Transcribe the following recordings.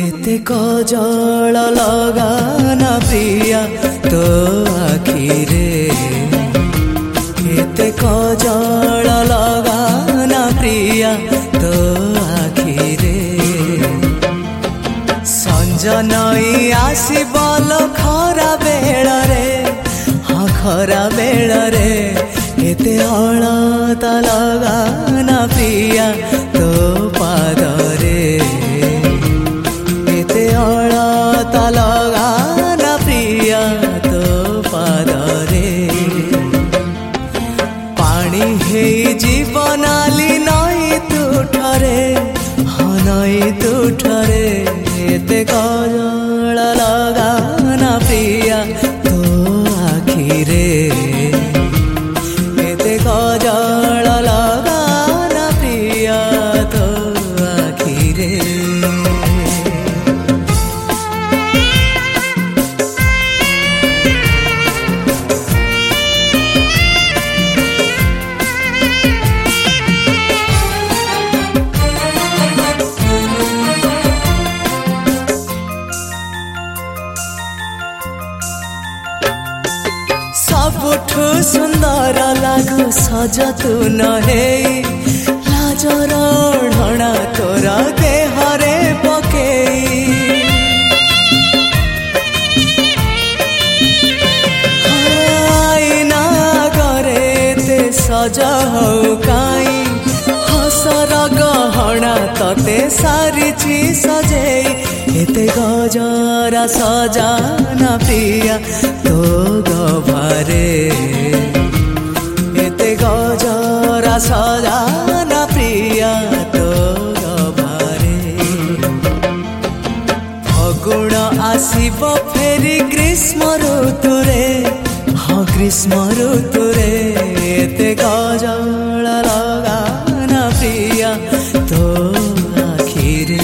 एते कजल लगाना प्रिया तो आखिरे एते कजल लगाना प्रिया तो आखिरे संज नई आसबल खरा बेल रे हाँ खरा बेल रे एते अलता लगाना प्रिया तो पादरे एते अलता लगाना प्रिया तो पादरे पानी हे जीवनाली नई तुठरे हाँ नई तुठरे एते कजल लगाना प्रिया तो आखिरे एते कजल लगाना प्रिया तो आखिरे सबुठु सुंदर लागु सज तू नहे लाजर ढणा तोर देहरे पकेई आईना करे ते सज हौ काई हसर गहना तते सारिची सजेई एते गजरा सजाना प्रिया तो गभारे एते गजरा सजाना प्रिया तो गभारे फगुण आसिब फेरी ग्रीष्म ऋतुरे हाँ ग्रीष्म ऋतुरे एते गजल लगाना प्रिया तो आखिरे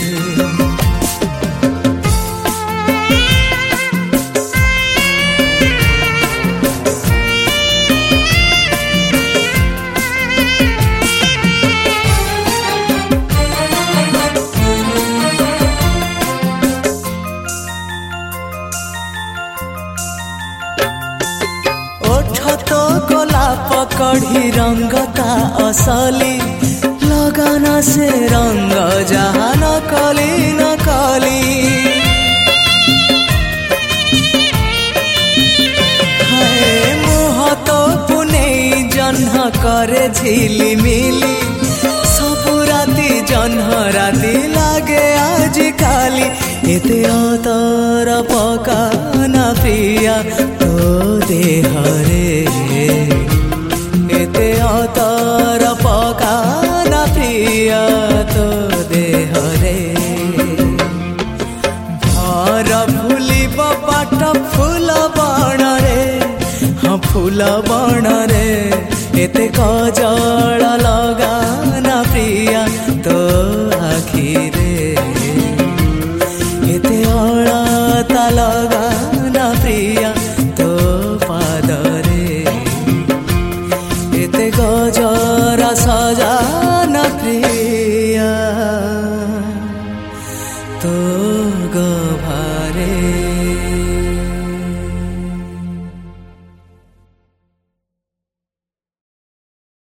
तो गोलाप कढ़ी रंग का असली लगाना से रंग जहाँ नकली नकली मुह तो पुने जन्ह करे झिली मिली सबु राति जन्ह राति लागे आज काली एते अतर पकाना प्रिया तो देहरे एते अतर पकाना प्रिया तो देहरे भर फुलिब पाट फूल बण रे हाँ फूल बण रे एते कजल लगा